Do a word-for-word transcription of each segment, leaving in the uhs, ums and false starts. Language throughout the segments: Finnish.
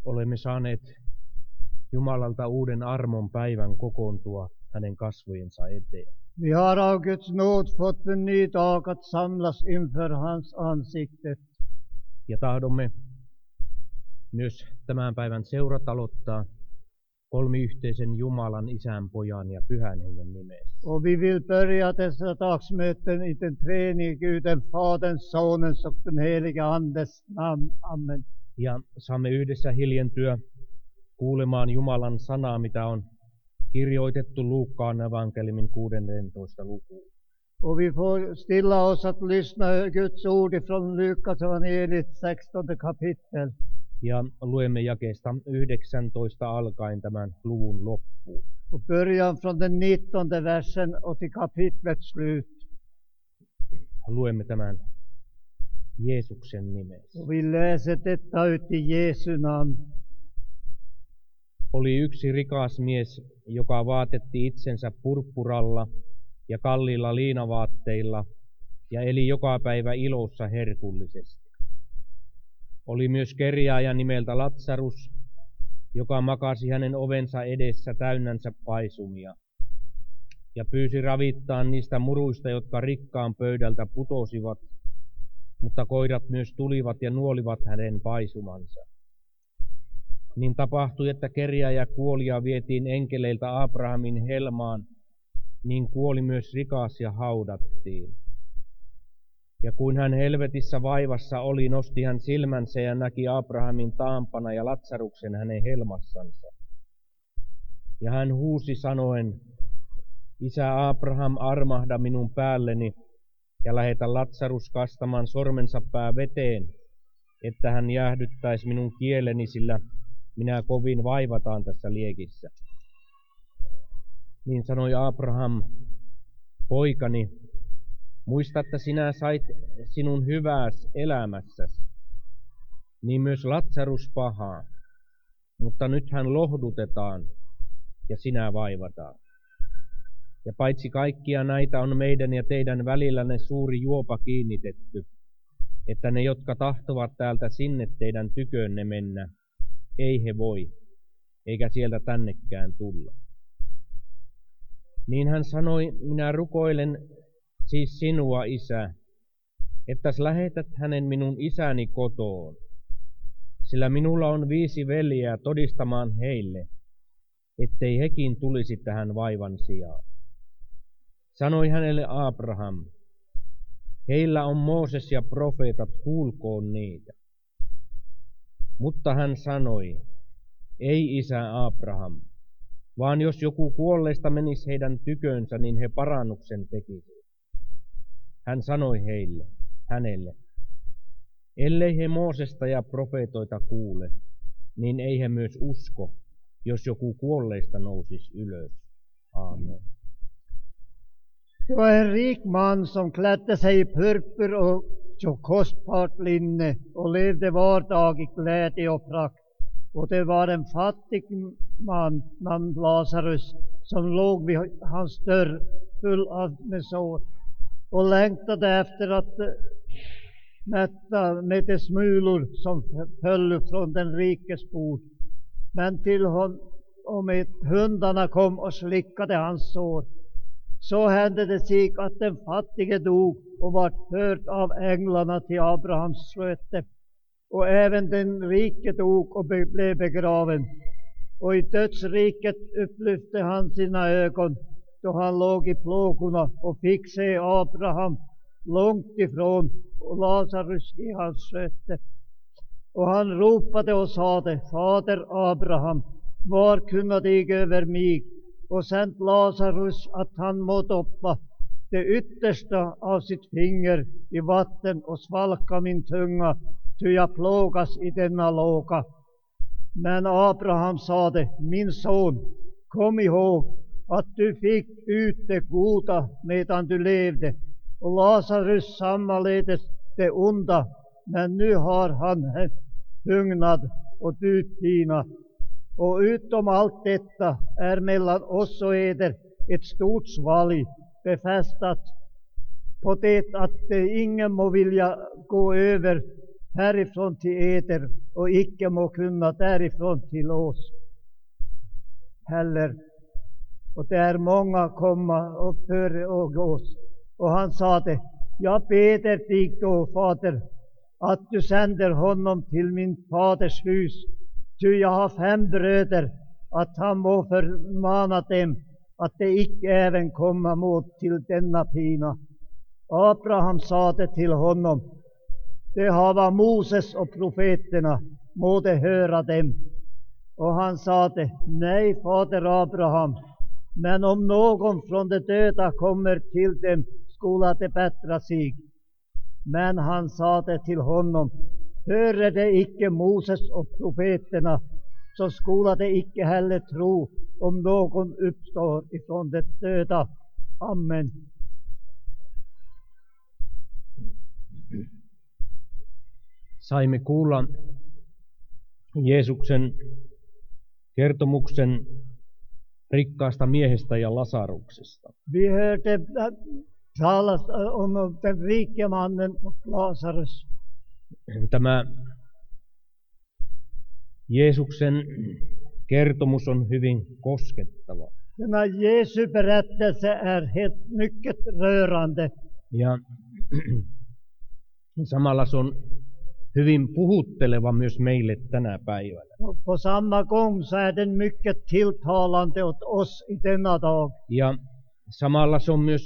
Olemme saaneet Jumalalta uuden armon päivän kokoontua hänen kasvojensa eteen. Vi har av Guds nåd fått en ny dag att samlas inför hans ansikte. Ja tahdomme myös tämän päivän seurat aloittaa kolmiyhteisen Jumalan, Isän, Pojan ja Pyhän Hengen nimessä. Och vi vill börja dessa dagsmöten i den treenige Guden, Faderns, Sonens och den helige Andes namn. Amen. Ja saamme yhdessä hiljentyä kuulemaan Jumalan sanaa, mitä on kirjoitettu Luukkaan evankeliumin kuudennentoista lukuun. Och vi får stilla oss att lyssna Guds ord ifrån Lukas evangeliet sextonde kapitel. Ja luemme jakeesta yhdeksäntoista alkaen tämän luvun loppuun. Och början från den nittonde versen och till kapitlets slut. Luemme tämän Jeesuksen nimessä. Och vi läser detta ut i Jesu namn. Oli yksi rikas mies, joka vaatetti itsensä purppuralla ja kalliilla liinavaatteilla ja eli joka päivä ilossa herkullisesti. Oli myös kerjääjä nimeltä Latsarus, joka makasi hänen ovensa edessä täynnänsä paisumia ja pyysi ravittaan niistä muruista, jotka rikkaan pöydältä putosivat, mutta koirat myös tulivat ja nuolivat hänen paisumansa. Niin tapahtui, että kerjääjä kuoli ja vietiin enkeleiltä Abrahamin helmaan, niin kuoli myös rikas ja haudattiin. Ja kun hän helvetissä vaivassa oli, nosti hän silmänsä ja näki Abrahamin taampana ja Latsaruksen hänen helmassansa. Ja hän huusi sanoen, Isä Abraham, armahda minun päälleni ja lähetä Latsarus kastamaan sormensa pää veteen, että hän jäähdyttäisi minun kieleni, sillä minä kovin vaivataan tässä liekissä. Niin sanoi Abraham, poikani, muista, että sinä sait sinun hyvääs elämässäsi, niin myös Latsarus pahaa, mutta nyt hän lohdutetaan ja sinä vaivataan. Ja paitsi kaikkia näitä on meidän ja teidän välillänne suuri juopa kiinnitetty, että ne, jotka tahtovat täältä sinne teidän tykönne mennä, ei he voi, eikä sieltä tännekään tulla. Niin hän sanoi, minä rukoilen siis sinua, Isä, ettäs lähetät hänen minun isäni kotoon, sillä minulla on viisi veljeä todistamaan heille, ettei hekin tulisi tähän vaivan sijaan. Sanoi hänelle Abraham, heillä on Mooses ja profeetat, kuulkoon niitä. Mutta hän sanoi, ei isä Abraham, vaan jos joku kuolleista menisi heidän tykönsä, niin he parannuksen tekisivät. Hän sanoi heille, hänelle, ellei he Moosesta ja profeetoita kuule, niin ei he myös usko, jos joku kuolleista nousisi ylös. Amen. Det var en rik man som klädde sig i purpur och så kostbart linne och levde var dag i glädje och prakt. Och det var en fattig man namn Lazarus som låg vid hans dörr full av med sår och längtade efter att mätta med de smulor som föll från den rikes bord. Men till honom hundarna kom och slickade hans sår. Så hände det sig att den fattige dog och var förd av änglarna till Abrahams sköte. Och även den rike dog och blev begraven. Och i dödsriket upplyfte han sina ögon då han låg i plågorna och fick se Abraham långt ifrån och Lazarus i hans sköte. Och han ropade och sade, Fader Abraham, var kunna dig över mig och sänd Lazarus att han må doppa det yttersta av sitt finger i vatten och svalka min tunga, ty jag plågas i denna låga. Men Abraham sade, min son, kom ihåg att du fick ut det goda medan du levde, och Lazarus sammaledes det onda, men nu har han hungnad och du tina. Och utom allt detta är mellan oss och eder ett stort svalg befästat på det att ingen må vilja gå över härifrån till eder och icke må kunna därifrån till oss heller. Och där många komma och före och oss. Och han sade, jag beder dig då, fader, att du sänder honom till min faders hus. Ty jag har fem bröder, att han må förmana dem, att de icke även komma mot till denna pina. Abraham sade till honom, det hava Moses och profeterna, må de höra dem. Och han sade, nej, fader Abraham, men om någon från de döda kommer till dem, skola det bättra sig. Men han sade till honom, höre det icke Moses och profeterna, så skola det icke heller tro om någon uppstår ifrån de döda. Amen. Saimme kuulla Jeesuksen kertomuksen rikkaasta miehestä ja Lasaruksesta. Vi hörde talas om den rike mannen och Lazarus. Tämä Jeesuksen kertomus on hyvin koskettava. Denna Jesu berättelse är helt mycket rörande. Ja samalla se on hyvin puhutteleva myös meille tänä päivänä. Och på samma gång så är den mycket tilltalande åt oss i denna dag. Ja samalla se on myös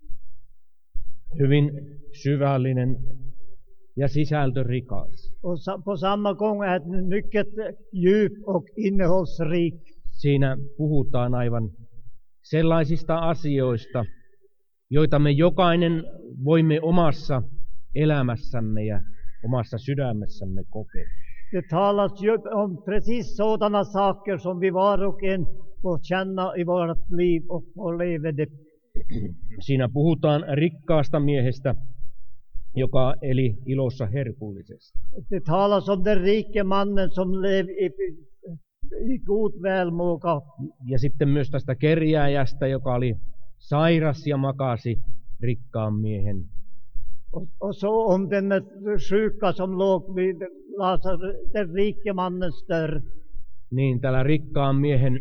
hyvin syvällinen ja sisältörikas. Och på samma gång är den mycket djup och innehållsrik. Siinä puhutaan aivan sellaisista asioista, joita me jokainen voimme omassa elämässämme ja omassa sydämessämme kokea. Det talas ju om precis sådana saker som vi var och en får känna i vårt liv och får leva det. Siinä puhutaan rikkaasta miehestä, joka eli ilossa herkullisesti. Det talas om den rike mannen som lever i, i god välmåga. Ja sitten myös tästä kerjääjästä, joka oli sairas ja makasi rikkaan miehen. Och, och så om den sjuka som låg vid Lazarus, den rike mannens dörr. Niin, tällä rikkaan miehen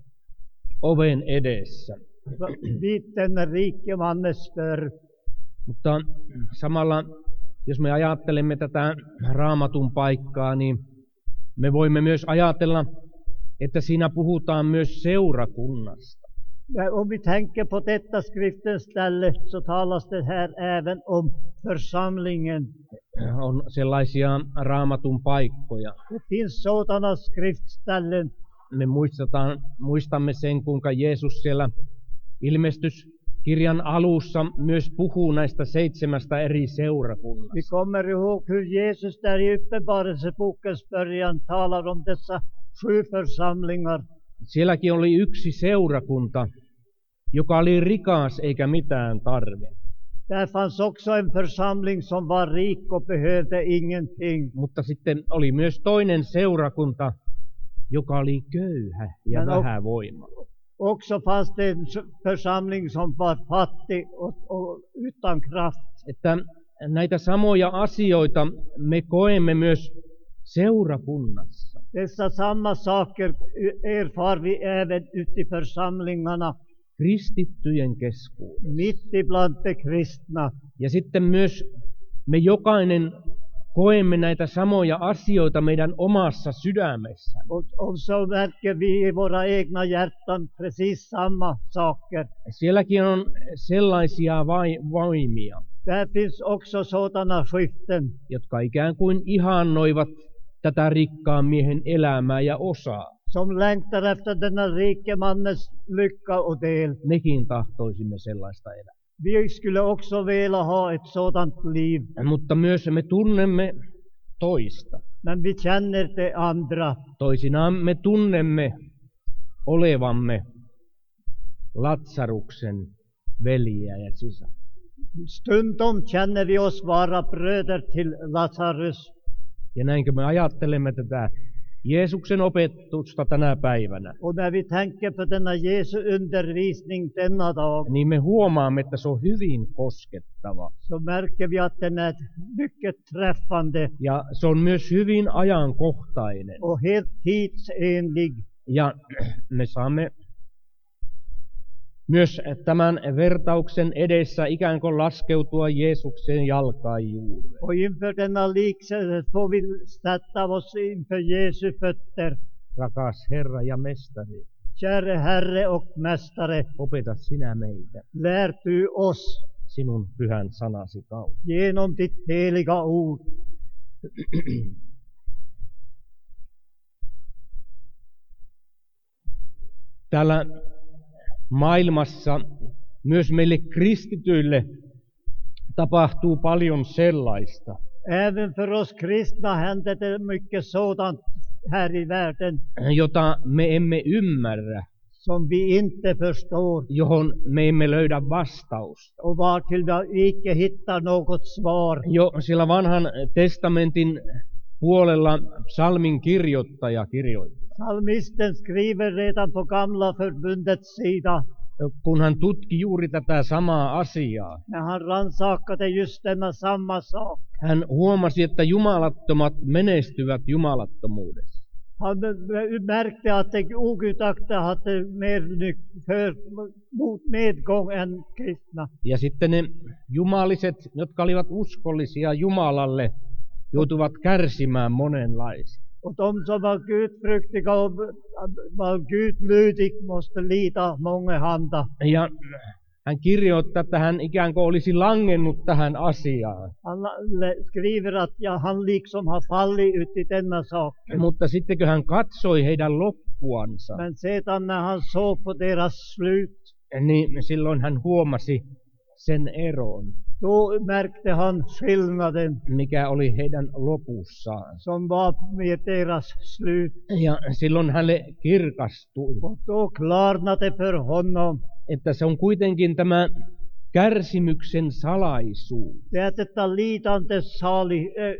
oven edessä. Vid den rike mannens dörr. Mutta samalla, jos me ajattelemme tätä Raamatun paikkaa, niin me voimme myös ajatella, että siinä puhutaan myös seurakunnasta. Om vi tänker på detta skriftens ställe så talas det här även om församlingen. On sellaisia Raamatun paikkoja. Det finns sådana skriftställen. Me muistetaan, muistamme sen, kuinka Jeesus siellä ilmestyskirjan alussa myös puhuu näistä seitsemästä eri seurakunnasta. Vi kommer ihåg hur Jesus där i Uppenbarelsebokens början talar om dessa sju församlingar. Sielläkin oli yksi seurakunta, joka oli rikas eikä mitään tarve. Där fanns också en församling som var rik och behövde ingenting. Mutta sitten oli myös toinen seurakunta, joka oli köyhä ja vähävoima. Också fanns det en församling som var fattig och, och utan kraft. Että näitä samoja asioita me koemme myös seurakunnassa. Dessa samma saker erfar vi även ute i församlingarna. Kristittyjen keskuudessa. Mitt ibland de kristna. Ja sitten myös me jokainen koemme näitä samoja asioita meidän omassa sydämessä. Och, och så märker vi i våra egna hjärtan precis samma saker. Sielläkin on sellaisia vai, voimia, Där finns också sådana skiften, jotka ikään kuin ihannoivat tätä rikkaan miehen elämää ja osaa. som längtar efter denna rike mannens lycka och del. Mekin tahtoisimme sellaista elää. Vi skulle också vilja ha ett sådant liv. Mutta myös me tunnemme toista. Men vi känner det andra. Toisinaan me tunnemme olevamme Latsaruksen veljiä ja sisar. Stundom känner vi oss vara bröder till Lazarus. Ja näinkö me ajattelemme tätä Jeesuksen opetusta tänä päivänä, Och när vi tänker på denna Jesu undervisning denna dag, niin me huomaamme, että se on hyvin koskettava. så märker vi att den är mycket träffande Ja se on myös hyvin ajankohtainen. och helt tidsenlig. Ja me saamme myös tämän vertauksen edessä ikään kuin laskeutua Jeesuksen jalkajuureen. Och inför denna liknelse får vi sätta oss inför Jesu fötter. Rakas Herra ja Mestari, Käre Herre och Mästare, opeta sinä meitä lär du oss sinun pyhän sanasi kautta. genom ditt heliga ord. Täällä maailmassa myös meille kristityille tapahtuu paljon sellaista, Även för oss kristna händer det mycket sådant här i världen jota me emme ymmärrä, som vi inte förstår johon me emme löydä vastausta. och vartill vi icke hittar något svar. Jo sillä vanhan testamentin puolella psalmin kirjoittaja kirjoittaa, Psalmisten skriver redan på gamla förbundets sida, kun hän tutki juuri tätä samaa asiaa. när han rannsakade just denna samma sak. Hän huomasi, että jumalattomat menestyvät jumalattomuudessa. Han märkte att de ogudaktiga hade mer nyck- för, mot medgång än kristna. Ja sitten ne jumaliset, jotka olivat uskollisia Jumalalle, joutuvat kärsimään monenlaista. Och de som var gudfruktiga och var gudlydig måste lida mångahanda. Ja hän kirjoittaa, että hän ikään kuin olisi langennut tähän asiaan. Han le- skriver att ja, han liksom har fallit ut i denna sak. Mutta sitten kun hän katsoi heidän loppuansa, Men sedan när han såg på deras slut, niin silloin hän huomasi sen eron, då märkte han skillnaden mikä oli heidän lopussaan. som var med deras slut. Ja silloin hänelle kirkastui, Och då klarnade för honom että se on kuitenkin tämä kärsimyksen salaisuus, det är detta lidandes sali, äh,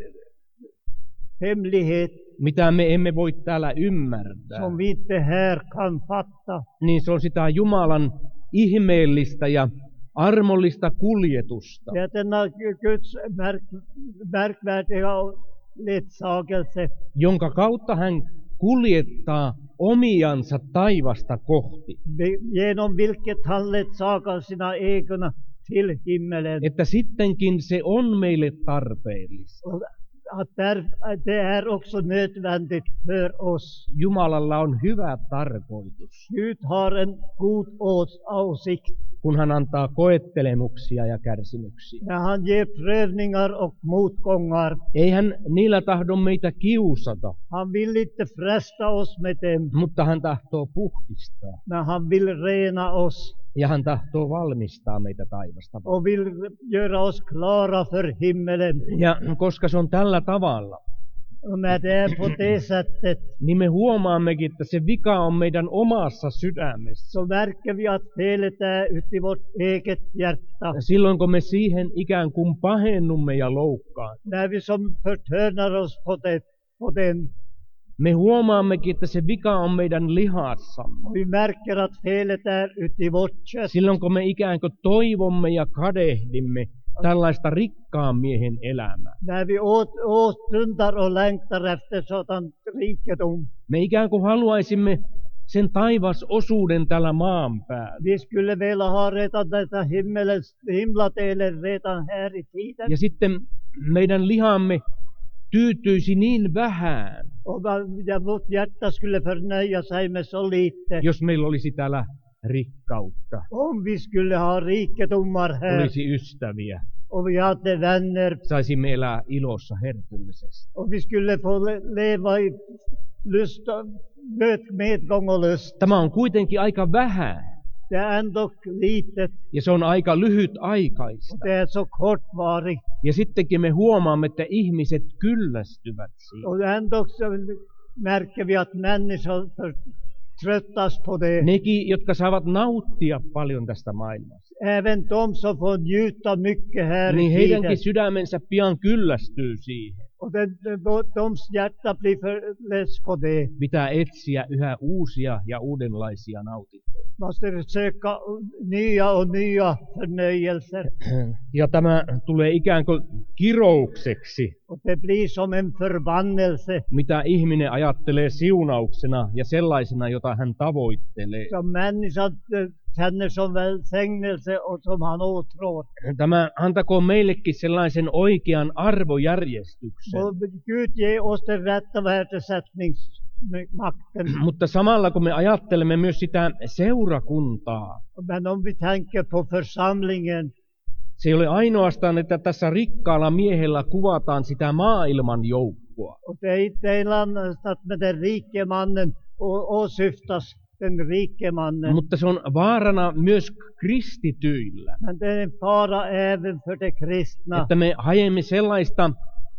hemlighet mitä me emme voi täällä ymmärtää. som vi inte här kan fatta. Niin se on sitä Jumalan ihmeellistä ja armollista kuljetusta, Det är denna Guds märk, märkvärdiga ledsagelse jonka kautta hän kuljettaa omiansa taivasta kohti. genom vilket han ledsagar sina egna till himmelen. Että sittenkin se on meille tarpeellista. Och att där, det är också nödvändigt för oss. Jumalalla on hyvä tarkoitus, Gud har en god ås- avsikt kun hän antaa koettelemuksia ja kärsimyksiä. när han ger prövningar och motgångar. Ei hän niillä tahdo meitä kiusata, Han vill inte fresta oss med dem, mutta hän tahtoo puhdistaa. men han vill rena oss Ja hän tahtoo valmistaa meitä taivasta. och vill göra oss klara för himmelen. Ja koska se on tällä tavalla, Och när det är på det sättet niin me huomaammekin, että se vika on meidän omassa sydämessä. så märker vi att felet är ute i vårt eget hjärta. Silloin kun me siihen ikään kuin pahennumme ja loukkaan, När vi som förtörnar oss på, det, på den, me huomaammekin, että se vika on meidän lihassamme. och vi märker att felet är ute i vårt kött. Silloin kun me ikään kuin toivomme ja kadehdimme tällaista rikkaan miehen elämää. När vi åt, åstundar och längtar efter sådan rikedom. Me ikään kuin haluaisimme sen taivasosuuden tällä maan päällä. Vi skulle vilja ha redan detta himmelens, himladelen redan här i tiden. Ja sitten meidän lihamme tyytyisi niin vähän, Och va- ja vårt hjärta skulle förnöja sig med så lite. jos meillä olisi täällä rikkautta, Om vi skulle ha rikedomar här olisi ystäviä, och vi hade vänner saisimme elää ilossa herkullisesti. och vi skulle få le- leva i lust, och- med- medgång och lust. Tämä on kuitenkin aika vähän, Det är ändå litet ja se on aika och lyhytaikaista. det är så kortvarigt. Ja sittenkin me huomaamme, että ihmiset kyllästyvät siihen. Och ändå så märker vi att människor för- tröttas på det. Nekin, jotka saavat nauttia paljon tästä maailmasta, Även de som får njuta mycket här niin i heidänkin tiden. sydämensä pian kyllästyy siihen. Och den, dems hjärta blir för less på det. Pitää etsiä yhä uusia ja uudenlaisia nautintoja. Måste söka nya och nya förnöjelser. Ja tämä tulee ikään kuin kiroukseksi, Och det blir som en förbannelse. mitä ihminen ajattelee siunauksena ja sellaisena, jota hän tavoittelee. Som människan känner som välsignelse och som han åtrår. Tämä antakoon meillekin sellaisen oikean arvojärjestyksen. Och Gud ger oss den rätta värdesättningsmakten. Mutta samalla kun me ajattelemme myös sitä seurakuntaa, Men om vi tänker på församlingen, se ei ole ainoastaan, että tässä rikkaalla miehellä kuvataan sitä maailman joukkoa. och det är inte endast att med den rike mannen å- åsyftas den rike mannen. Mutta se on vaarana myös kristityillä, Men det är en fara även för de kristna. että me haemme sellaista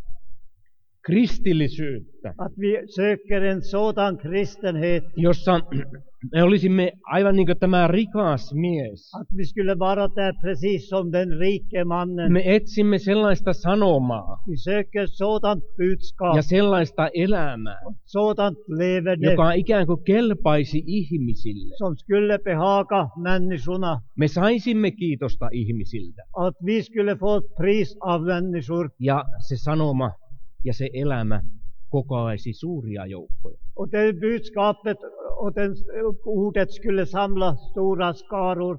kristillisyyttä, Att vi söker en sådan kristenhet. jossa me olisimme aivan niin kuin tämä rikas mies. Att vi skulle vara där precis som den rike mannen. Me etsimme sellaista sanomaa Vi söker sådant budskap, ja sellaista elämää, sådant leverne joka ikään kuin kelpaisi ihmisille. som skulle behaga människorna. Me saisimme kiitosta ihmisiltä. Att vi skulle få ett pris av människor. Ja se sanoma ja se elämä kokoaisi suuria joukkoja. Och det budskapet och den ordet skulle samla stora skaror.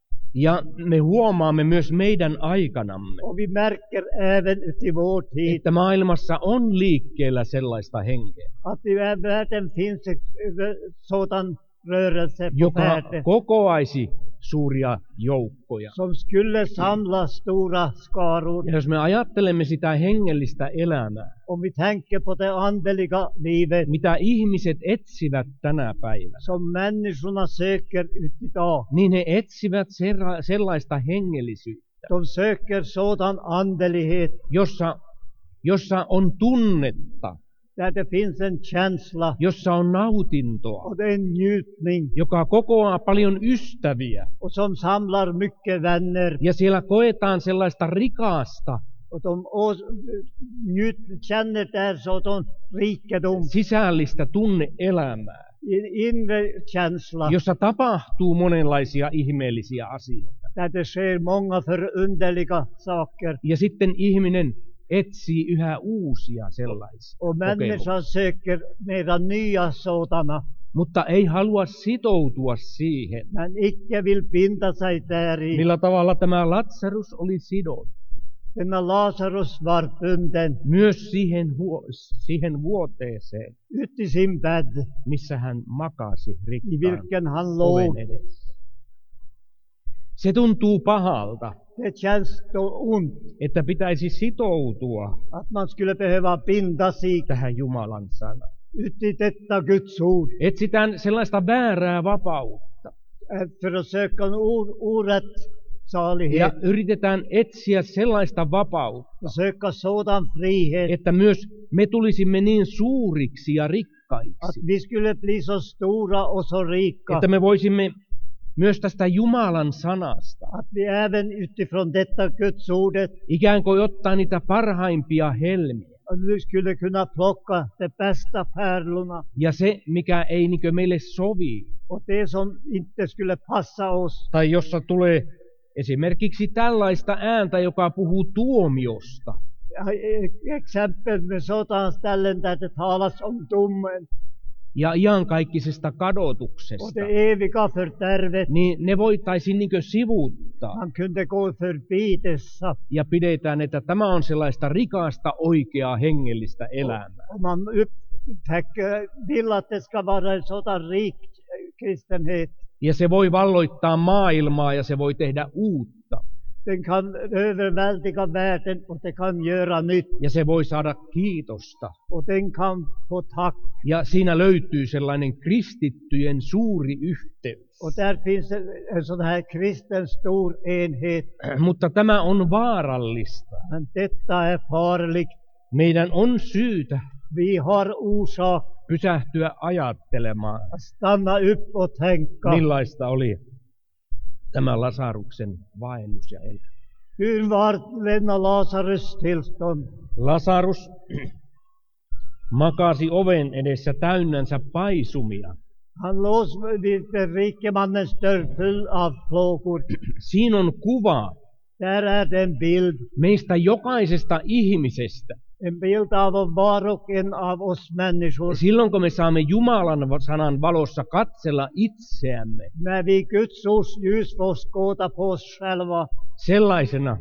Ja me huomaamme myös meidän aikanamme, Och vi märker även ut i vår tid että maailmassa on liikkeellä sellaista henkeä, att i världen finns ett sådan rörelse på joka färde kokoaisi suuria joukkoja. som skulle samla stora skaror. Ja jos me ajattelemme sitä hengellistä elämää, Om vi tänker på det andliga livet mitä ihmiset etsivät tänä päivänä, som människorna söker ut idag. niin he etsivät serra- sellaista hengellisyyttä, De söker sådan andlighet jossa, jossa on tunnetta, där det finns en känsla jossa on nautintoa, och det är en njutning joka kokoaa paljon ystäviä. och som samlar mycket vänner. Ja siellä koetaan sellaista rikasta, Och de å- njut, känner där sådan rikedom, sisällistä tunneelämää, en inre känsla, jossa tapahtuu monenlaisia ihmeellisiä asioita. där det sker många förunderliga saker. Ja sitten ihminen etsii yhä uusia sellaisia Och kokemuksia, människan söker mera nya sådana, mutta ei halua sitoutua siihen, men icke vill binda sig där i. millä tavalla tämä Lazarus oli sidottu. Denna Lazarus var bunden Myös siihen, huo- siihen vuoteeseen, ut i sin bädd, missä hän makasi i rikkaan vilken han låg. oven edessä. Se tuntuu pahalta, Det känns då ont että pitäisi sitoutua att man skulle behöva binda sig tähän Jumalan sanaan. ut i detta Guds ord Etsitään sellaista väärää vapautta eh, för att söka en or- orättsalighet. ja yritetään etsiä sellaista vapautta, Söka sådan frihet että myös me tulisimme niin suuriksi ja att rikkaiksi, vi skulle bli så stora och så rika että me voisimme myös tästä Jumalan sanasta att vi även utifrån detta Guds ordet ikään kuin ottaa niitä parhaimpia helmiä. att vi skulle kunna plocka de bästa pärlorna Ja se, mikä ei niinkö meille sovi, och det som inte skulle passa oss. tai jossa tulee esimerkiksi tällaista ääntä, joka puhuu tuomiosta, Ja, eh, exempel med sådana ställen där det talas om domen ja iankaikkisesta och kadotuksesta, det eviga fördärvet. niin ne voitaisiin niinkö sivuuttaa. Man kunde gå förbi dessa Ja pidetään, että tämä on sellaista rikasta, oikeaa, hengellistä elämää. och man upptäcker, vill att det ska vara en sådan rik kristenhet. Ja se voi valloittaa maailmaa ja se voi tehdä uutta. Den kan överväldiga världen och det kan göra nytt Ja se voi saada kiitosta. och den kan få tack. Ja siinä löytyy sellainen kristittyjen suuri yhteys. Och där finns en, en sån här kristen stor enhet. Mutta tämä on vaarallista. Men detta är farligt. Meidän on syytä Vi har orsak pysähtyä ajattelemaan, att stanna upp och tänka. millaista oli tämä Lasaruksen vaellus ja elämä. Hur var denna Lazarus tillstånd? Lasarus makasi oven edessä täynnänsä paisumia. Han låg vid den rike mannens dörr full av plågor. Siinä on kuva Där är den bild, meistä jokaisesta ihmisestä. en bild av var och en av oss människor. Silloin kun me saamme Jumalan sanan valossa katsella itseämme När vi i Guds ords ljus får skåda på oss själva sellaisena,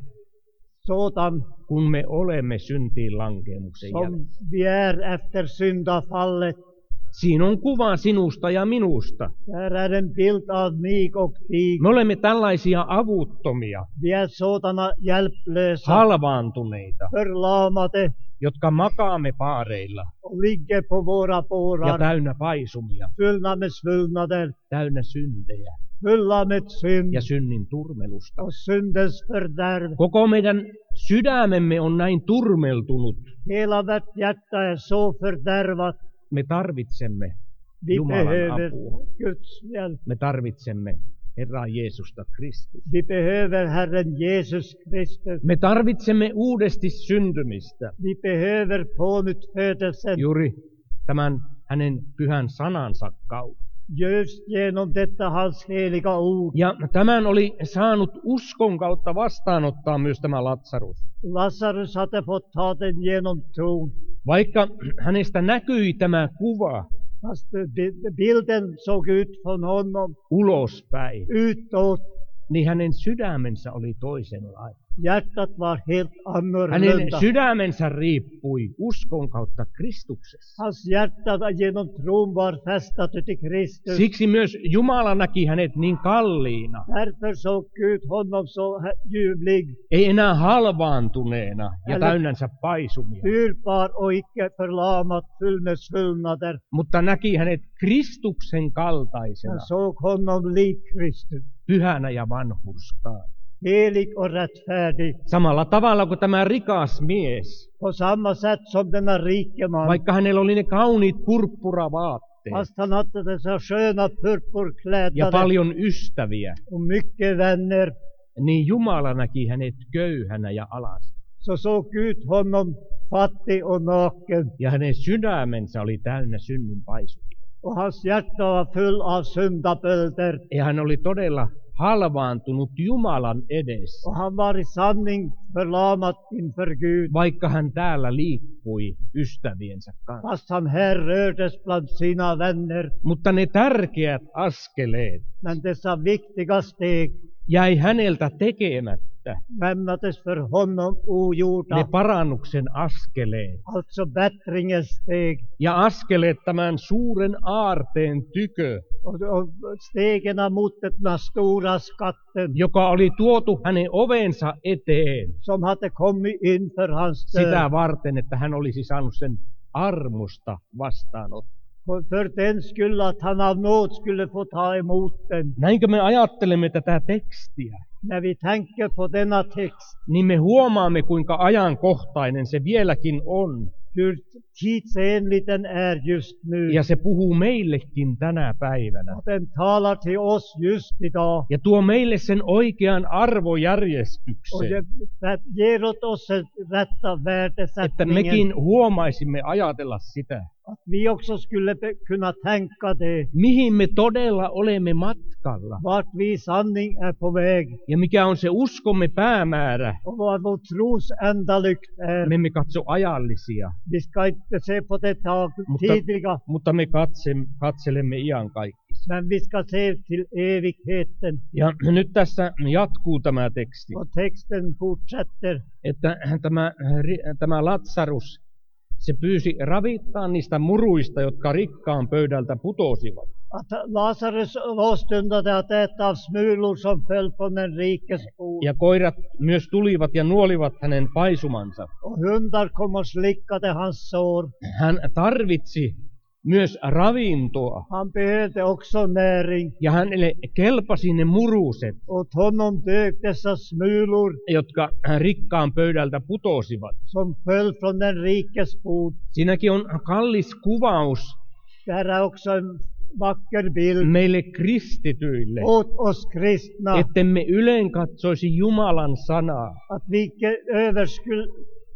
sådan kun me olemme syntiin lankeemuksen jälkeen. som vi är efter syndafallet. Siinä on kuva sinusta ja minusta. Där är en bild av mig och dig. Me olemme tällaisia avuttomia, Vi är sådana hjälplösa, halvaantuneita, förlamade jotka makaamme paareilla och ligger på våra ja bårar, täynnä paisumia, fulla med svullnader, täynnä syntejä fulla med synd ja synnin turmelusta. och syndens fördärv. Koko meidän sydämemme on näin turmeltunut. Hela vårt hjärta är så fördärvat. Me tarvitsemme Vi Jumalan behöver apua. Guds hjälp. Me tarvitsemme Herra Jeesusta Kristus. Vi behöver Herren Jesus Kristus. Me tarvitsemme uudesti syntymistä. Vi behöver pånyttfödelsen Juuri tämän hänen pyhän sanansa kautta. just genom detta hans heliga ord. Ja tämän oli saanut uskon kautta vastaanottaa myös tämä Latsarus. Lazarus hade fått ta den genom tron. Vaikka hänestä näkyi tämä kuva Fast bi- bilden såg ut från honom ulospäin, utåt. niin hänen sydämensä oli toisenlainen. Hjärtat var helt Hänen annorlunda. sydämensä riippui uskon kautta Kristuksessa. Hans hjärta genom tron var fästat till Kristus. Siksi myös Jumala näki hänet niin kalliina, Därför såg Gud honom så hä- ljuvlig, ei enää halvaantuneena ja Älä- täynnänsä paisumia, dyrbar och icke förlamat, full med svullnader. mutta näki hänet Kristuksen kaltaisena, Han såg honom lik Kristus, pyhänä ja vanhurskaan. helig och rättfärdig. Samalla tavalla kuin tämä rikas mies, På samma sätt som denna rike man, vaikka hänellä oli ne kauniit purppuravaatteet fast han hade dessa sköna ja purpurklädnader paljon ystäviä, och mycket vänner, niin Jumala näki hänet köyhänä ja alas. så såg Gud honom fattig och naken. Ja hänen sydämensä oli täynnä synnin paisumia. Och hans hjärta var full av syndabölder. Ja hän oli todella halvaantunut Jumalan edessä, Och han var i sanning förlamat inför Gud. vaikka hän täällä liikkui ystäviensä kanssa. Fast han här rördes bland sina vänner. Mutta ne tärkeät askeleet Men dessa viktiga steg jäi häneltä tekemättä. lämnades för honom Ne ogjorda. parannuksen askeleet Alltså bättringens steg. ja askeleet tämän suuren aarteen tykö, Och, och stegen mot den stora skatten joka oli tuotu hänen ovensa eteen som hade kommit inför hans sitä dörr. varten, että hän olisi saanut sen armosta vastaanottaa. Och för den skull att han av nåd skulle få ta emot den. Näinkö me ajattelemme tätä tekstiä? När vi tänker på denna text, Niin me huomaamme, kuinka ajankohtainen se vieläkin on. hur tidsenlig den är just nu. Ja se puhuu meillekin tänä päivänä. Och den talar till oss just idag. Ja tuo meille sen oikean Och arvojärjestyksen, det det ger åt oss den rätta että värdesättningen. mekin huomaisimme ajatella sitä, Att vi också skulle be- kunna tänka det. mihin me todella olemme matkalla. Vart vi i sanning är på väg. Ja mikä on se uskomme päämäärä. Och vad vår tros ändalykt är. Me emme katso ajallisia, Vi ska inte se på det tag Mutta- tidiga. mutta me katse, katselemme iankaikkista. Men vi ska se till evigheten. Ja nyt tässä jatkuu tämä teksti, Och texten fortsätter. että tämä, tämä Latsarus, se pyysi ravittaa niistä muruista, jotka rikkaan pöydältä putosivat. Att Lazarus åstundade att äta av smulor som föll från den rikes bord. Ja koirat myös tulivat ja nuolivat hänen paisumansa. Och hundar kom och slickade hans sår. Hän tarvitsi myös ravintoa. Han behövde också näring. Ja hänelle kelpasi ne muruset, Åt honom dök dessa smulor jotka rikkaan pöydältä putosivat. som föll från den rikes bord. Siinäkin on kallis kuvaus Det här är också en vacker bild meille kristityille, åt oss kristna. ettemme ylen katsoisi Jumalan sanaa, Att vi icke överskull,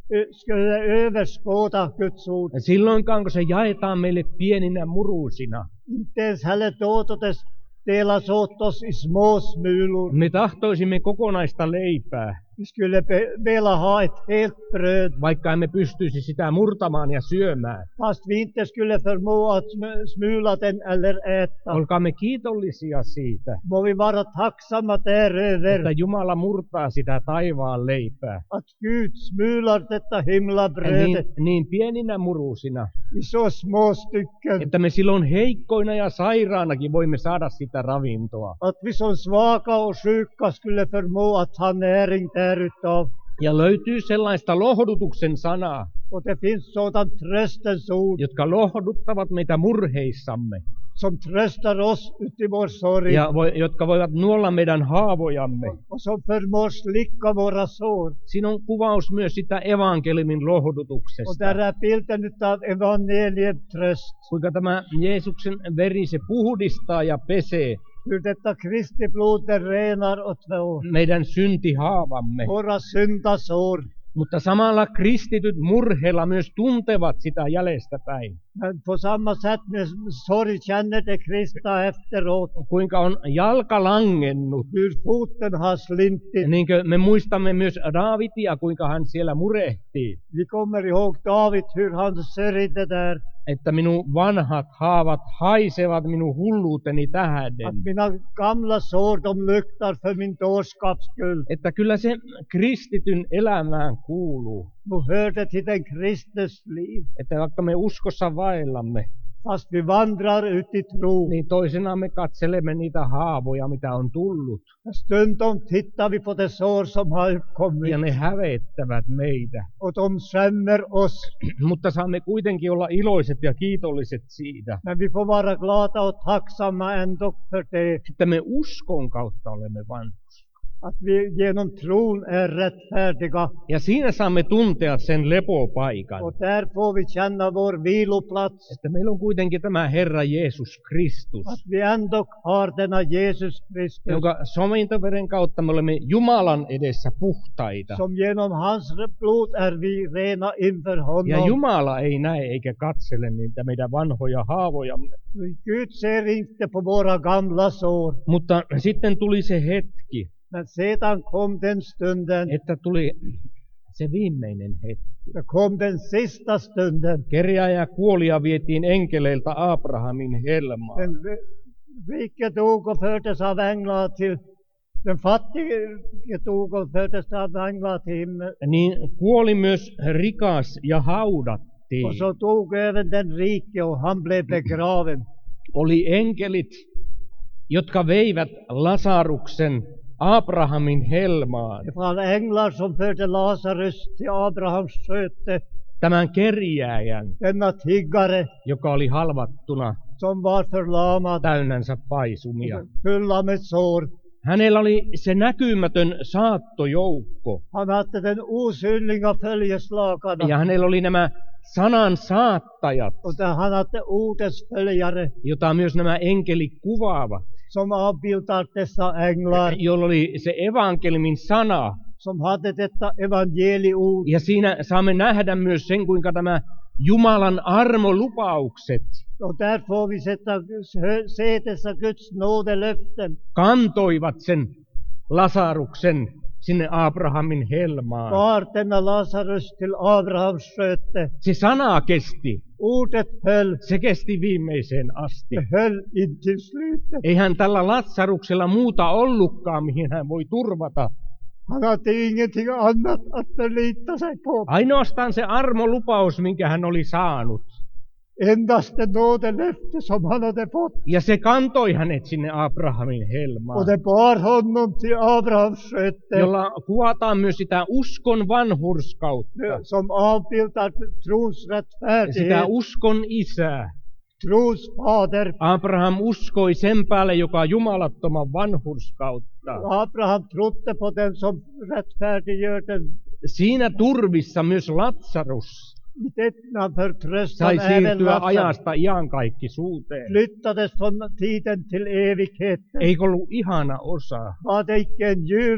ö, skulle överskåda Guds ord. Ja silloinkaan, kun se jaetaan meille pieninä muruisina, Inte ens heller låtotes delas åt oss i små smulor. me tahtoisimme kokonaista leipää, Vi skulle be- vilja ha ett helt bröd, vaikka emme pystyisi sitä murtamaan ja syömään. fast vi inte skulle förmå att sm- smula den eller äta. Olkaamme kiitollisia siitä, Må vi vara tacksamma däröver että Jumala murtaa sitä taivaan leipää. att Gud smular detta Niin, himlabrödet niin pieninä muruisina, i så små stycken, että me silloin heikkoina ja sairaanakin voimme saada sitä ravintoa. att vi som svaga och sjuka skulle förmå att ha näring därutav. Ja löytyy sellaista lohdutuksen sanaa, Och det finns sådant tröstens ord jotka lohduttavat meitä murheissamme som tröstar oss uti vår sorg ja voi, jotka voivat nuolla meidän haavojamme. och som förmår slicka våra sår. Siinä on kuvaus myös sitä evankeliumin Och lohdutuksesta. där är bilden utav evangeliet tröst. Kuinka tämä Jeesuksen veri se puhdistaa ja pesee Hur detta Kristi blod det renar och tvår. meidän syntihaavamme. Våra syndasår. Mutta samalla kristityt murheilla myös tuntevat sitä jäljestäpäin. Men på samma sätt med sorg känner de kristna efteråt Kuinka on jalka langennut. hur foten har slintit. Niin kuin me muistamme myös Daavidia, kuinka hän siellä murehtii. Vi kommer ihåg David hur han sörjde där. Että minun vanhat haavat haisevat minun hulluuteni tähden. Att mina gamla sår de luktar för min dårskaps skull. Että kyllä se kristityn elämään kuuluu. Nu hör det till den kristnes liv. Että vaikka me uskossa vaellamme, Fast vi vandrar ut i tro. niin toisenaan me katselemme niitä haavoja, mitä on tullut. Stundom tittar vi på det sår som har Ja uppkommit. ne hävettävät meitä. Och de skämmer oss. Mutta saamme kuitenkin olla iloiset ja kiitolliset siitä, Men vi får vara glada och tacksamma ändå för det. että me uskon kautta olemme vanhus. Att vi genom tron är rättfärdiga. Ja siinä saamme tuntea sen lepopaikan. Och där får vi känna vår viloplats. Että meillä on kuitenkin tämä Herra Jeesus Kristus, Att vi ändå har denna Jesus Kristus. jonka somintaveren kautta me olemme Jumalan edessä puhtaita. Som genom hans blod är vi rena inför Ja honom. Jumala ei näe eikä katsele niitä meidän vanhoja haavojamme. Gud ser inte på våra gamla sår. Mutta sitten tuli se hetki, Men sedan kom den stunden. että tuli se viimeinen hetki. Det kom den sista stunden. Kerjääjä kuoli ja vietiin enkeleiltä Abrahamin helmaan. Den rike dog och fördes av änglar till den fattige dog och fördes av änglar till himmel. Niin kuoli myös rikas ja haudattiin. Och så dog även den rike och han blev begraven. Oli enkelit, jotka veivät Lasaruksen Abrahamin helmaan, Det var änglar som förde Lazarus till Abrahams sköte. tämän kerjääjän, Denna tiggare joka oli halvattuna som var förlamad, täynnänsä paisumia. fulla med sår. Hänellä oli se näkymätön saattojoukko, Han hade den osynliga följeslagarna. ja hänellä oli nämä sanan saattajat, Och där han hade ordets följare jota myös nämä enkelit kuvaavat, som avbildar dessa änglar. jolla oli se evankeliumin sana. Som hade detta evangeliord. Ja siinä saamme nähdä myös sen, kuinka tämä Jumalan armolupaukset Och där får vi sätta, se dessa Guds nådelöften. kantoivat sen Lasaruksen sinne Abrahamin helmaan. Bar denna Lazarus till Abrahams sköte. Se sana kesti. Ordet höll. Se kesti viimeiseen asti. Det höll in till slutet. Eihän tällä Lasaruksella muuta ollutkaan, mihin hän voi turvata. Han hade ingenting annat att förlita sig på. Ainoastaan se armolupaus, minkä hän oli saanut. Endast det nådelöfte som han hade fått. Ja se kantoi hänet sinne Abrahamin Och helmaan. det bar honom till Abrahams sköte. Jolla kuvataan myös sitä uskon vanhurskautta. Som avbildar trons Sitä rättfärdighet. uskon isää. Trons fader. Abraham uskoi sen päälle, joka on jumalattoman vanhurskautta. Abraham trodde på den som rättfärdiggör den. Siinä turvissa myös Lazarus I denna förtröstan sai även siirtyä Lazarus ajasta iankaikkisuuteen. flyttades från tiden till evigheten. Eikö ollut ihana osa? Var det icke en ljuvligt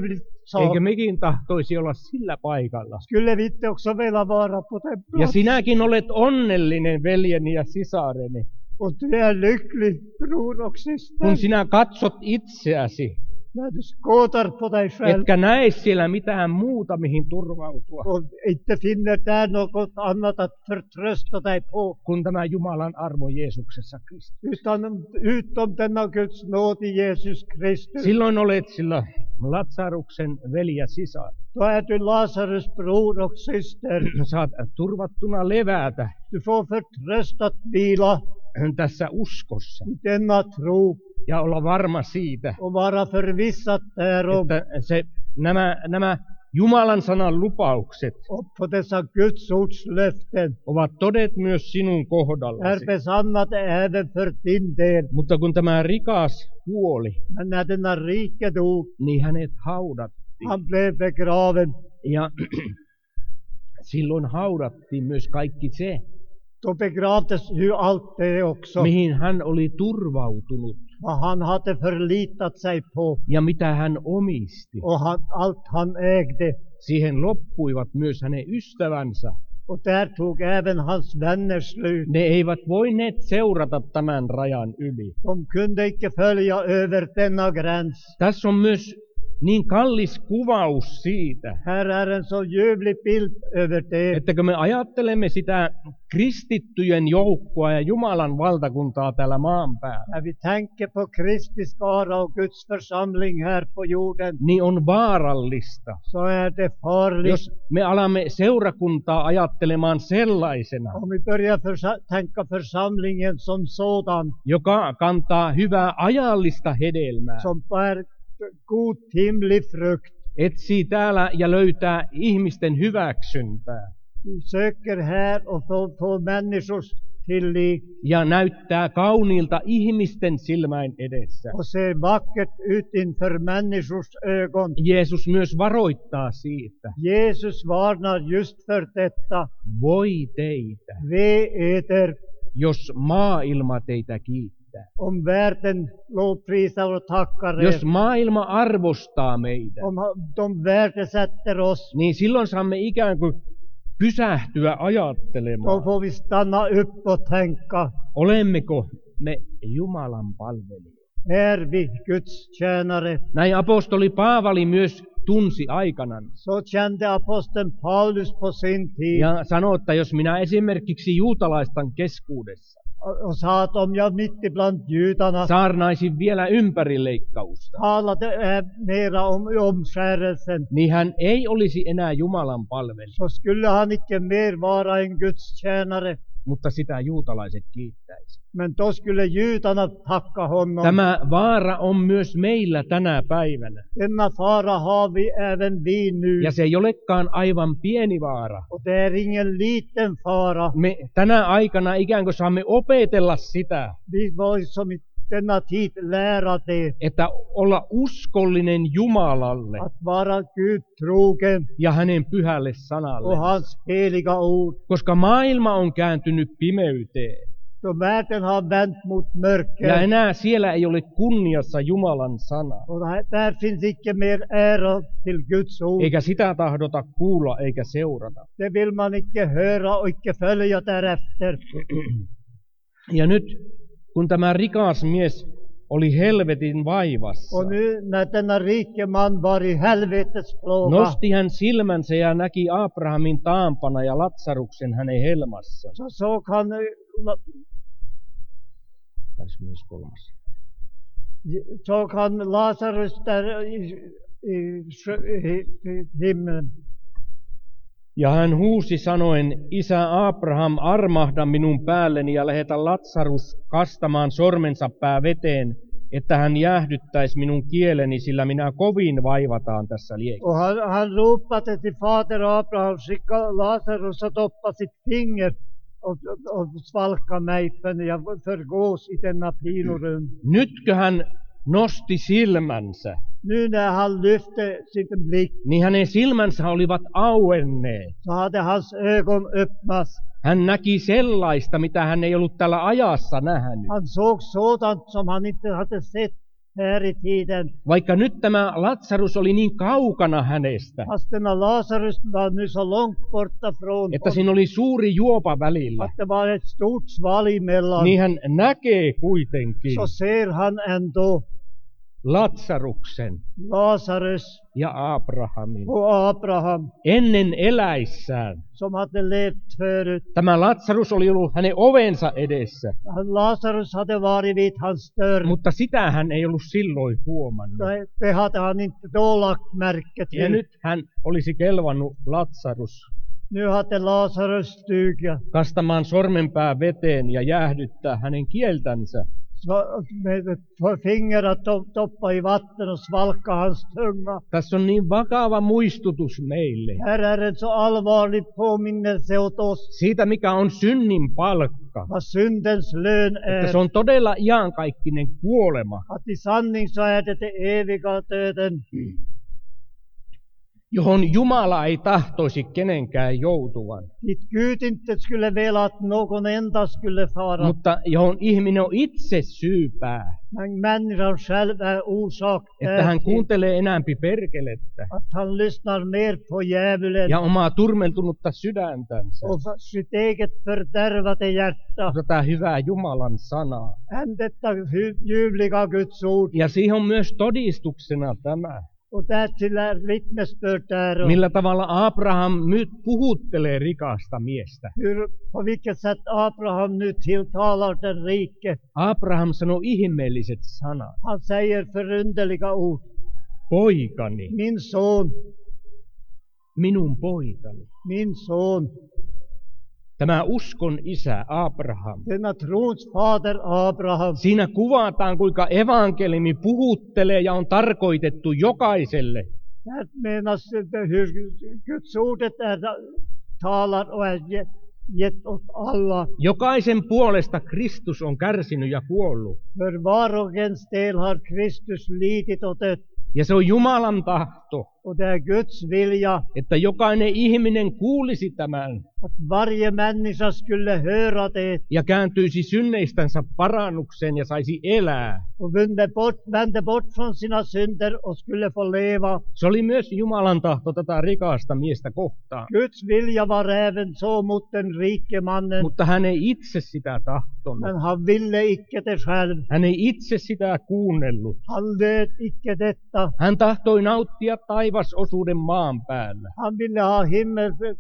sa Eikö mekin tahtoisi olla sillä paikalla? skulle vi inte också vilja vara på den Ja plats. sinäkin olet onnellinen, veljeni ja sisareni, Och du är lycklig, bror och syster, kun sinä katsot itseäsi, när du skådar på dig själv etkä näe siellä mitään muuta, mihin turvautua, och inte finner där något annat att förtrösta dig på, kun tämä Jumalan armo Jeesuksessa Kristus. utan utom denna Guds nåd i Jesus Kristus. Silloin olet sillä Latsaruksen veli ja sisar. Då är du Lazarus bror och syster. Saat turvattuna levätä Du får förtröstat vila tässä uskossa i denna tro ja olla varma siitä, och vara förvissad därom että se, nämä, nämä Jumalan sanan lupaukset och på dessa Guds ords löften ovat todet myös sinun är kohdallasi. besannade även för din del. Mutta kun tämä rikas kuoli, Men när denna rike dog, niin hänet haudattiin. han blev begraven. Ja silloin haudattiin myös kaikki se, Då begravdes ju allt det också, mihin hän oli turvautunut vad han hade förlitat sig på ja mitä hän omisti. och han, allt han ägde. Siihen loppuivat myös hänen ystävänsä. Och där tog även hans vänner slut. Ne eivät voineet seurata tämän rajan yli. De kunde icke följa över denna gräns. Tässä on myös niin kallis kuvaus siitä, Här är en så ljuvlig bild över det. että kun me ajattelemme sitä kristittyjen joukkoa ja Jumalan valtakuntaa täällä maan päällä, När vi tänker på Kristi skara och Guds församling här på jorden, niin on vaarallista, så är det farligt jos me alamme seurakuntaa ajattelemaan sellaisena, om vi börjar försa- tänka församlingen som sådan, joka kantaa hyvää ajallista hedelmää, som bär god timlig frukt. etsii täällä ja löytää ihmisten hyväksyntää Vi söker här och får, får människors tillit ja näyttää kauniilta ihmisten silmäin edessä. och ser vackert ut inför människors ögon. Jeesus myös varoittaa siitä, Jesus varnar just för detta. voi teitä, Ve eder jos maailma teitä kiittää. om världen lovprisar och tackar Jos er, maailma arvostaa meitä, om de värdesätter oss, niin silloin saamme ikään kuin pysähtyä då ajattelemaan, får vi stanna upp och tänka. olemmeko me Jumalan palvelijia. Är vi Guds tjänare? Näin apostoli Paavali myös tunsi aikanaan. Så kände aposteln Paulus på sin tid Ja sanoi, että jos minä esimerkiksi juutalaistan keskuudessa och sa att om jag mitt ibland judarna saarnaisin vielä ympärileikkausta, talade äh, mera om omskärelsen, niin hän ei olisi enää Jumalan palvelija, så skulle han icke mer vara en Guds tjänare. mutta sitä juutalaiset kiittäisi. Men då skulle judarna tacka honom. Tämä vaara on myös meillä tänä päivänä. Denna fara har vi även vi nu. Ja se ei olekaan aivan pieni vaara. Och det är ingen liten fara. Me tänä aikana ikään kuin saamme opetella sitä, Vi var som i denna tid lära det. että olla uskollinen Jumalalle Att vara Gud trogen ja hänen pyhälle och sanalle. hans heliga ord. Koska maailma on kääntynyt pimeyteen Då världen har vänt mot ja mörker. enää siellä ei ole kunniassa Jumalan sana. Och där- där finns icke mer ära till Guds ord. Eikä sitä tahdota kuulla eikä seurata. Det vill man icke höra och icke följa därefter. Ja nyt kun tämä rikas mies oli helvetin vaivassa, Och nu när denna rike man var i helvetes plåga, nosti hän silmänsä ja näki Abrahamin taampana ja Latsaruksen hänen helmassa. så såg han, eh, la- kaksikymmentäkolme. såg han Lazarus där i, i, sjö- i, i himlen. Ja hän huusi sanoen, Isä Abraham, armahda minun päälleni ja lähetä Latsarus kastamaan sormensa pää veteen, että hän jäähdyttäisi minun kieleni, sillä minä kovin vaivataan tässä liekissä. Och han, han ropade till fader Abraham, skicka Lazarus att doppa sitt finger och, och svalka mig för jag förgås i denna pinorum. Nytkö hän nosti silmänsä, Nu när han lyfte sin blick niin hänen silmänsä olivat auenneet. så hade hans ögon öppnats. Hän näki sellaista, mitä hän ei ollut tällä ajassa nähnyt. Han såg sådant som han inte hade sett här i tiden. Vaikka nyt tämä Latsarus oli niin kaukana hänestä, Fast denna Lazarus var nu så långt borta från että oss, siinä oli suuri juopa välillä, att det var ett stort svalg mellan, niin hän näkee kuitenkin så ser han ändå Latsaruksen Lazarus ja Abrahamin och Abraham ennen eläissään. som hade levt förut. Tämä Latsarus oli ollut hänen ovensa edessä, Lazarus hade varit vid hans dörr. mutta sitä hän ei ollut silloin huomannut. Nej, det hade han inte då lagt märke Ja till. nyt hän olisi kelvannut Latsarus Nu hade Lazarus stuga kastamaan sormenpää veteen ja jäähdyttää hänen kieltänsä. sva- med ett par fingrar att to- toppa i vatten och svalka hans tunga. Tässä on niin vakava muistutus meille Här är en så allvarlig påminnelse åt oss siitä, mikä on synnin palkka. vad syndens lön Että är. se on todella iankaikkinen kuolema, Att i sanning så är det det eviga döden, johon Jumala ei tahtoisi kenenkään joutuvan, dit Gud inte skulle vilja att någon enda skulle fara. mutta johon ihminen on itse syypää, Men människan själv är orsak että hän därtill. kuuntelee enämpi perkelettä Att han lyssnar mer på djävulen ja omaa turmeltunutta sydäntänsä och sitt eget fördärvade hjärta kuin tätä hyvää Jumalan sanaa. än detta hu- ljuvliga Guds ord. Ja siihen on myös todistuksena tämä, Och därtill är vittnesbörd där millä tavalla Abraham nyt puhuttelee rikasta miestä. hur, på vilket sätt Abraham nu tilltalar den rike. Abraham sanoi ihmeelliset sanat. Han säger förunderliga ord. Poikani, Min son, minun poikani. min son. Tämä uskon isä Abraham. Denna trons fader Abraham. Siinä kuvataan, kuinka evankeliumi puhuttelee ja on tarkoitettu jokaiselle. Där menas det hur Guds ordet är, talar och är ge- gett åt alla. Jokaisen puolesta Kristus on kärsinyt ja kuollut. För var och ens del har Kristus lidit och dött. Ja se on Jumalan tahto, Och det är Guds vilja että jokainen ihminen kuulisi tämän att varje människa skulle höra det ja kääntyisi synneistänsä parannukseen ja saisi elää. och vände bort, vände bort från sina synder och skulle få leva. Se oli myös Jumalan tahto tätä rikasta miestä kohtaan. Guds vilja var även så mot den rike mannen, Mutta hän ei itse sitä tahtonut. men han ville icke det själv. Hän ei itse sitä kuunnellut. Han löd icke detta. Hän tahtoi nauttia taivasosuuden maan päällä. Han ville ha himmelärvet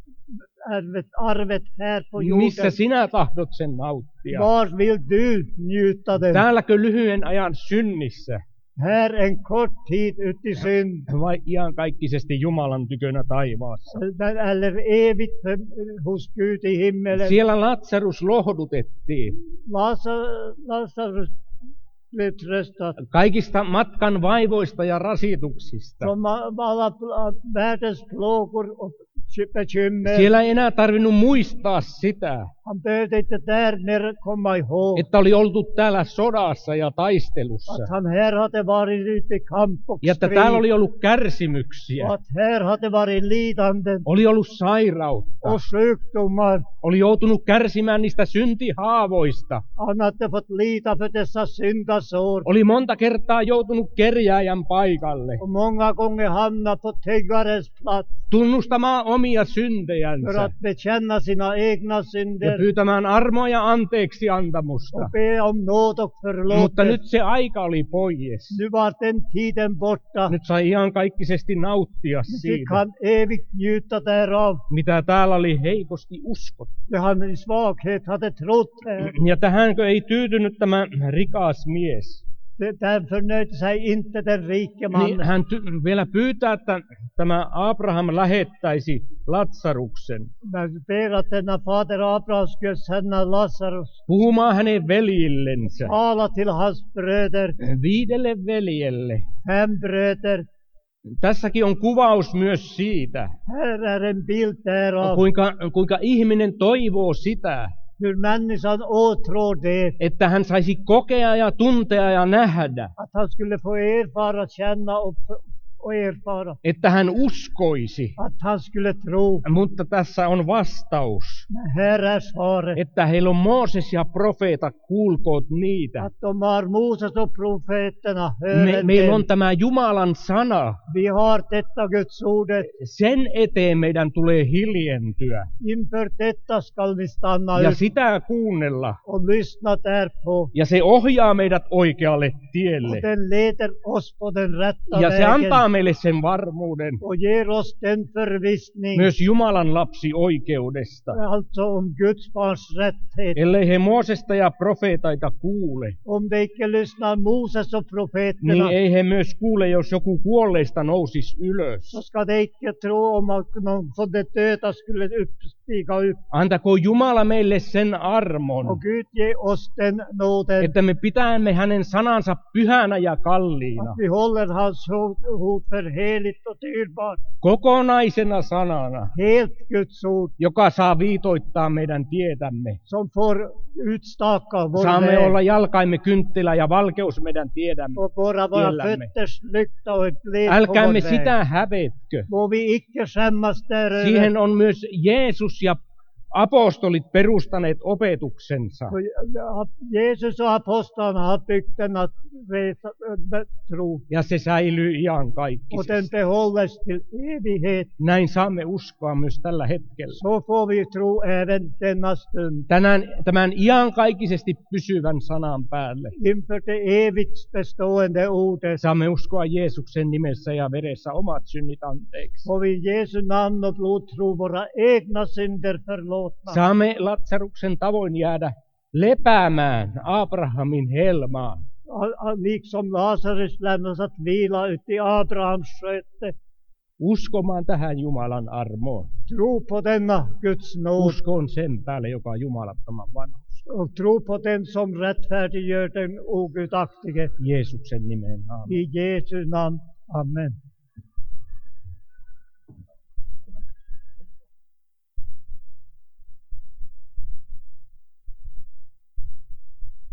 arvet här på Missä jorden. sinä tahdot sen nauttia? Var vill du njuta den? Täälläkö lyhyen ajan synnissä Här en kort tid ut i synd, vai iankaikkisesti Jumalan tykönä taivaassa? eller evigt för- hos Gud i himmelen. Siellä Latsarus lohdutettiin Lasa- Lazarus blev tröstad. kaikista matkan vaivoista ja rasituksista. Från alla pl- världens plågor och bekymmer. Siellä ei enää tarvinnut muistaa sitä, Han behövde inte där nere komma ihåg että oli oltu täällä sodassa ja taistelussa. att han här hade varit ute i kamp och Ja että strid. täällä oli ollut kärsimyksiä, Och att här hade varit lidanden oli ollut sairautta, och sjukdomar. oli joutunut kärsimään niistä syntihaavoista, Han hade fått lida för dessa syndasår. oli monta kertaa joutunut kerjääjän paikalle, Och många gånger hamnat på tiggarens plats tunnustamaan omia för syntejänsä att bekänna sina egna ja synder pyytämään armoa ja anteeksi antamusta. och be om nåd och Mutta nyt förlåtelse. se aika oli pois. Nu var den tiden borta. Nyt sai iankaikkisesti nauttia Nu fick siitä, han evigt njuta därav. mitä täällä oli heikosti uskottu. Det han i svaghet hade trott här. Ja tähänkö ei tyytynyt tämä rikas mies? Det- Där förnöjde sig inte den rike Niin mannen. hän ty- vielä pyytää, että tämä Abraham lähettäisi Latsaruksen Men ber att denna fader Abraham skulle sända Lazarus. puhumaan hänen veljillensä, Tala till hans bröder. viidelle veljelle. Fem bröder. Tässäkin on kuvaus myös siitä, Här är en bild därav. kuinka, kuinka ihminen toivoo sitä, Hur människan åtrår det. että hän saisi kokea ja tuntea ja nähdä, Att han skulle få erfara, känna och, och erfara. että hän uskoisi. Att han skulle tro. Mutta tässä on vastaus, Men här är svaret. että heillä on Mooses ja profeetat, kuulkoot niitä. Att de har Moses och profeterna. Me, Hör meillä dem. on tämä Jumalan sana. Vi har detta Guds ordet. Sen eteen meidän tulee hiljentyä Inför detta skall vi stanna ja upp sitä kuunnella. och lyssna därpå. Ja se ohjaa meidät oikealle Och tielle. den leder oss på den rätta Ja se vägen. antaa meille sen varmuuden Och ger oss den förvissning. myös Jumalan lapsi oikeudesta. Alltså om Guds barns rätthet. Ellei he Moosesta ja profeetaita kuule, Om de icke lyssnar Moses och niin profeterna. ei he myös kuule, jos joku kuolleista nousisi ylös. Så ska de icke tro om att någon från de döda skulle uppstiga upp. Antakoon Jumala meille sen armon, Och Gud ge oss den nåden. että me pitämme hänen sanansa pyhänä ja kalliina, Att vi håller hans ord för heligt och dyrbart. kokonaisena sanana, Helt Guds ord. joka saa viitoittaa meidän tietämme. Som får utstaka vår Saamme väg. olla jalkaimme kynttilä ja valkeus meidän tiedämme. Och våra våra tiellämme. fötters lykta och ett led på vår Älkäämme väg. sitä hävetkö. Må vi icke skämmas däröver. Siihen on myös Jeesus ja apostolit perustaneet opetuksensa. Och Jesus och apostlarna har byggt denna resa, äh, tro. Ja se säilyy Och den iankaikkisesti. behålles till evighet. Näin saamme uskoa myös tällä hetkellä. Så får vi tro även denna stund. Tänään, tämän iankaikkisesti pysyvän sanan päälle Inför det evigt bestående ordet. saamme uskoa Jeesuksen nimessä ja veressä omat synnit anteeksi. Och vi i Jesu namn och blod tro våra egna synder förlåtna. Saamme Latsaruksen tavoin jäädä lepäämään Abrahamin helmaan. A- a- Liksom Lazarus lämnas att vila uti Abrahams sköte. Uskomaan tähän Jumalan armoon. Tro på denna Guds nåd. Uskoon sen päälle, joka on jumalattoman vanhus. Och tro på den som rättfärdiggör den ogudaktige. Jeesuksen nimeen. Aamen. I Jesu namn. Amen.